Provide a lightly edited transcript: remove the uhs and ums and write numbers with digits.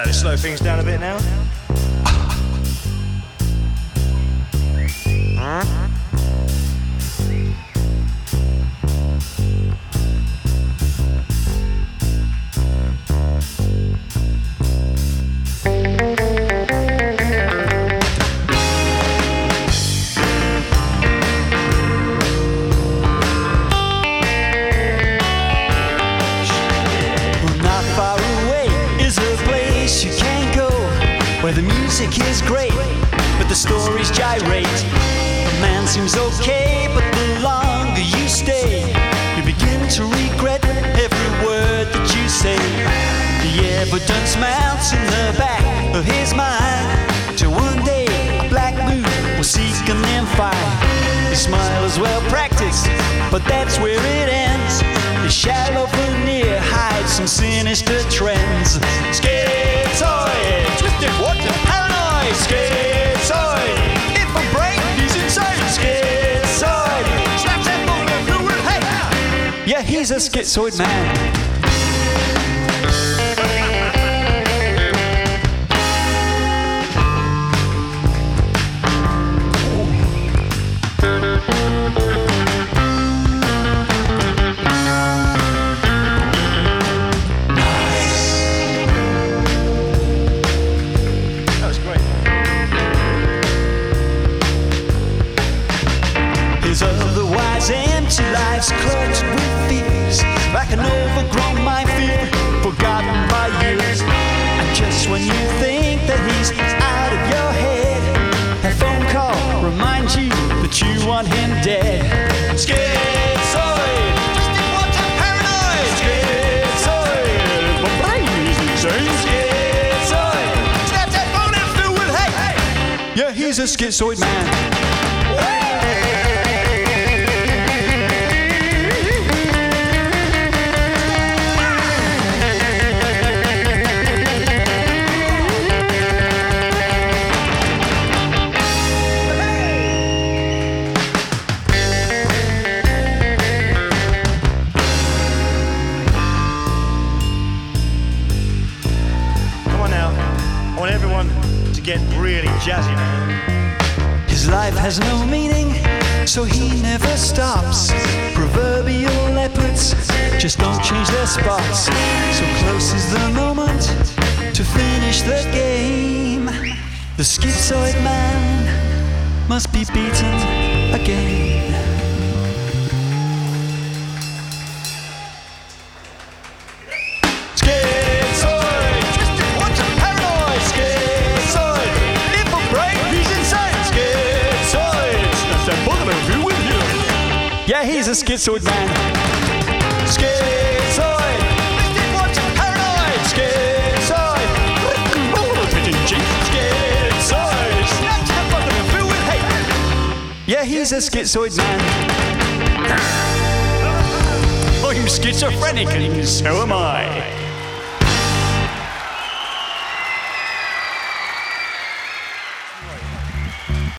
Slow things down a bit now. Where the music is great, but the stories gyrate. The man seems okay, but the longer you stay, you begin to regret every word that you say. The evidence mounts in the back of his mind, till one day a black moon will seek and then find. His smile is well practiced, but that's where it ends. The shallow veneer hides some sinister trends. Schizoid, twisted, wanton, paranoid. Schizoid, if a brain is inside. Schizoid, slaps and moving fluid. Hey, yeah, he's a schizoid man. Otherwise empty lives clutched with fears, like an overgrown minefield, forgotten by years. And just when you think that he's out of your head, a phone call reminds you that you want him dead. Schizoid, twisted, wanton, paranoid. Schizoid, my brain is insane. Schizoid, snaps that phone and fluid. Hey, yeah, he's a schizoid man. I want everyone to get really jazzy now. His life has no meaning, so he never stops. Proverbial leopards just don't change their spots. So close is the moment to finish the game. The schizoid man must be beaten again. Yeah, he's a schizoid man. Schizoid, twisted, wanton, paranoid. Schizoid, schizoid, snaps the bottom and filled with hate. Yeah, he's a schizoid man. I'm schizophrenic and so am I.